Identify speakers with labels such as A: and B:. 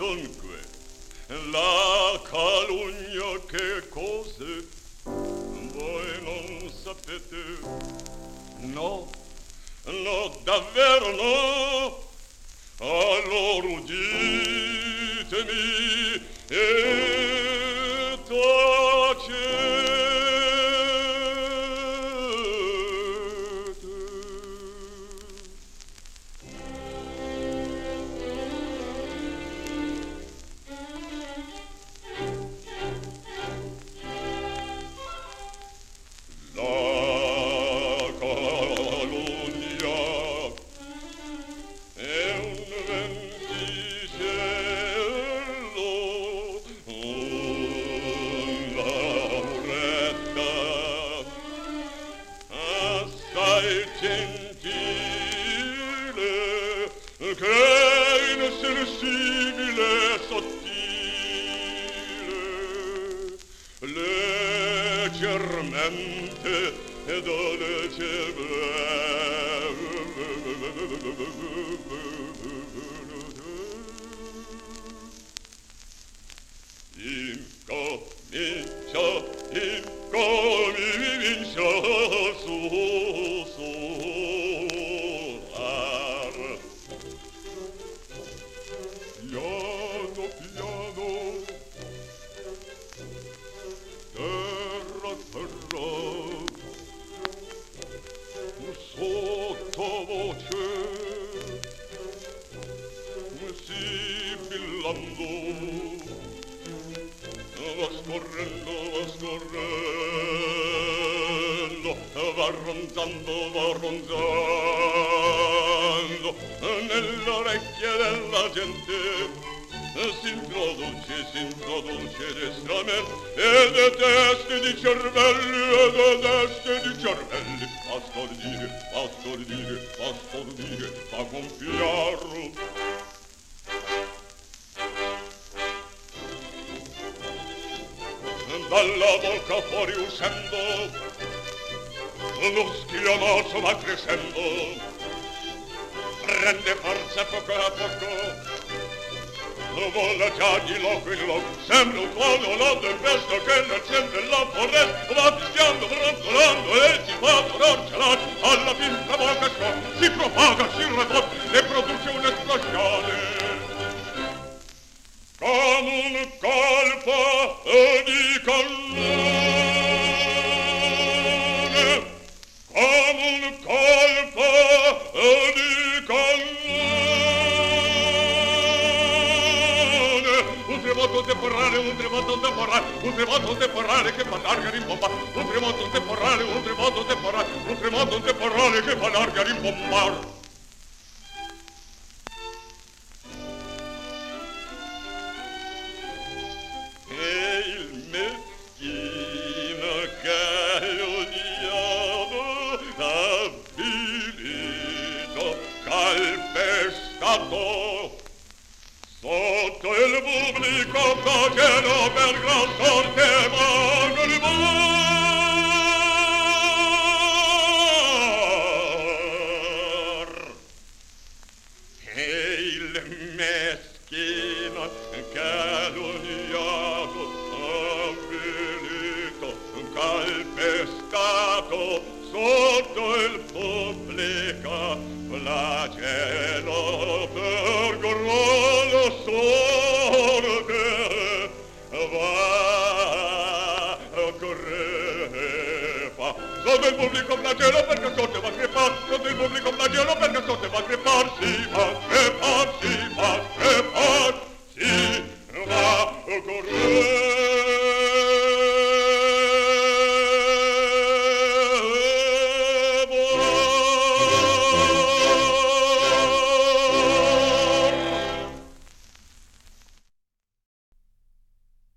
A: Dunque, la calunnia che cos'è? Voi non sapete? No, no, davvero no? Allora uditemi e tacete. Leggermente e incomincia susurrar. Piano, piano, terra, terra, sottovoce, sibillando, va scorrendo, va ronzando, nell'orecchia della gente. S'introduce destramente e de teste di cervelli, fa stordire, fa gonfiar. Dalla bocca fuori uscendo, lo schiamazzo va crescendo, prende forza poco a poco. Vola già di loco in loco, sembra un tuono la tempesta che nel centro della foresta va fischiando, brontolando e si fa torcelare. Alla fin la bocca si propaga, si rebotte e produce un'esplosione. Come un colpo di cannone, come un colpo di cannone. Un tremoto temporale, un tremoto temporale, un tremoto temporale che fa larga rimbomba. Un tremoto temporale, un tremoto temporale, un tremoto temporale che fa larga rimbombar. E il meschino calunniato, avvilito, calpestato, sotto il pubblico facendo per gran sorte vanno il mar. E il meschino calunniato, avvilito, calpestato, sotto il pubblico flagelo per grolla sorte va crepa. Sotto il pubblico flagelo perché sorte va crepar, sotto il pubblico flagelo perché sorte va crepar, si va crepar.